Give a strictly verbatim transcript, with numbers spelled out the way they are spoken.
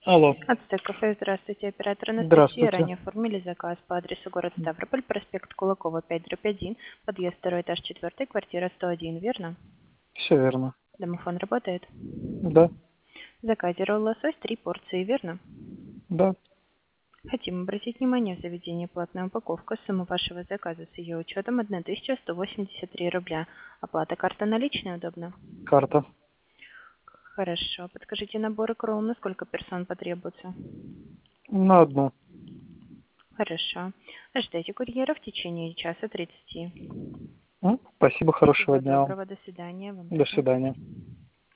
Алло. Ацтек кафе, здравствуйте, оператор Анастасия. Здравствуйте. Ранее оформили заказ по адресу город Ставрополь, проспект Кулакова, пять дробь один, подъезд второй этаж четвертый, квартира сто один, верно? Все верно. Домофон работает. Да, В заказе ролл лосось три порции, верно? да. Хотим обратить внимание в заведении платная упаковка. Сумма вашего заказа с ее учетом тысяча сто восемьдесят три рубля. Оплата карта наличная удобно? Карта. Хорошо. Подскажите набор икру, на сколько персон потребуется? На одну. Хорошо. Ожидайте курьера в течение часа тридцати. М, Спасибо, хорошего Всего дня вам. доброго, до свидания, вам До тоже. свидания.